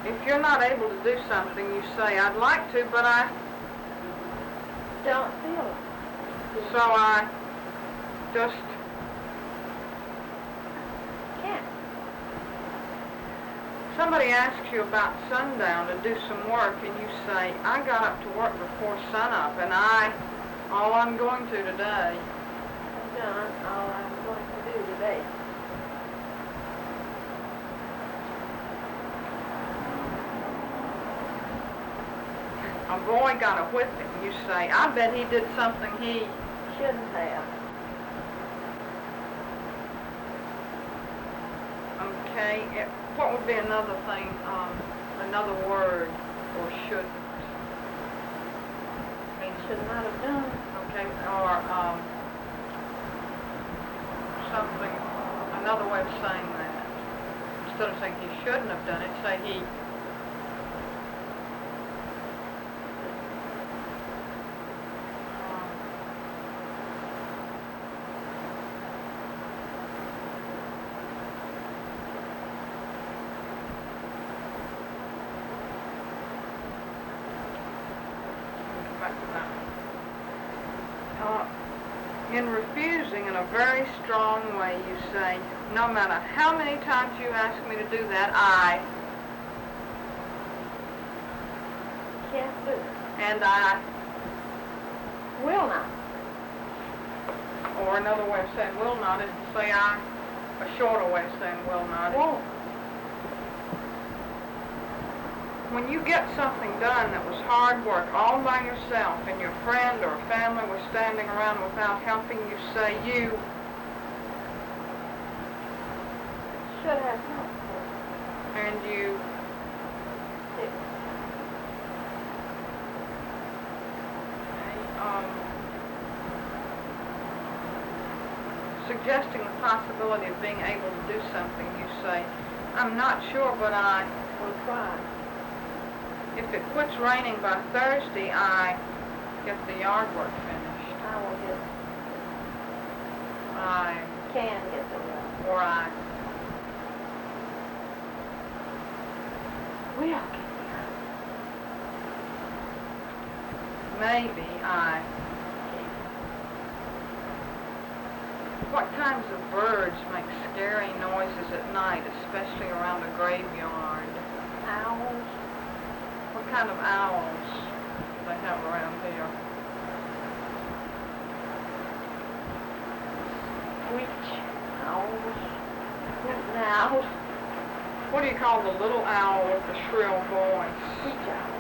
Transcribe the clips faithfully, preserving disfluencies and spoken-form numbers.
If you're not able to do something, you say, I'd like to, but I don't feel it. So I just can't. Somebody asks you about sundown to do some work, and you say, I got up to work before sunup, and I, all I'm going to today. I've done all I'm going to do today. A boy got a whipping. You say, I bet he did something he shouldn't have. Okay, it, what would be another thing, um, another word, or shouldn't? I mean, should not have done. Okay, or um, something, another way of saying that. Instead of saying he shouldn't have done it, say he Uh, in refusing in a very strong way, you say, no matter how many times you ask me to do that, I can't do it. And I will not. Or another way of saying will not is to say I, a shorter way of saying will not. Won't. When you get something done that was hard work all by yourself and your friend or family was standing around without helping, you say you should have helped. And you Did. um, suggesting the possibility of being able to do something, you say, I'm not sure, but I will try. If it quits raining by Thursday, I get the yard work finished. I will get I can get the work. Or I will get there. Maybe I What kinds of birds make scary noises at night, especially around a graveyard? Owls. What kind of owls do they have around here? Which owls? What owls? What do you call the little owl with the shrill voice? Which owl?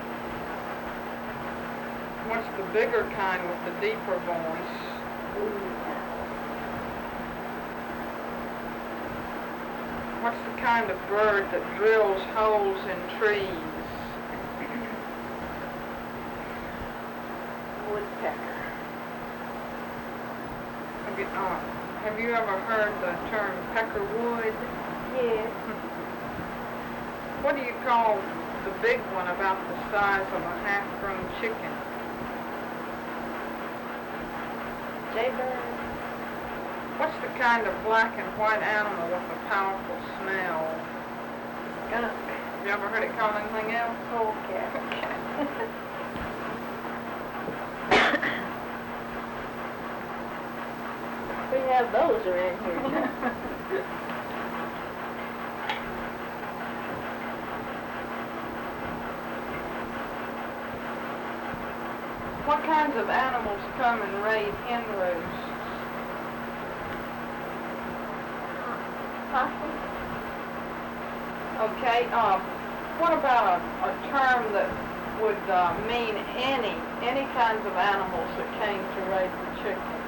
What's the bigger kind with the deeper voice? Ooh. What's the kind of bird that drills holes in trees? Woodpecker. Have you, uh, have you ever heard the term peckerwood? Yes. What do you call the big one about the size of a half-grown chicken? Jaybird. What's the kind of black and white animal with a powerful smell? Skunk. Have you ever heard it called anything else? Polecat. We have those around here now. What kinds of animals come and raid hen roosts? Possum. Okay, um, what about a, a term that would uh, mean any, any kinds of animals that came to raid the chickens?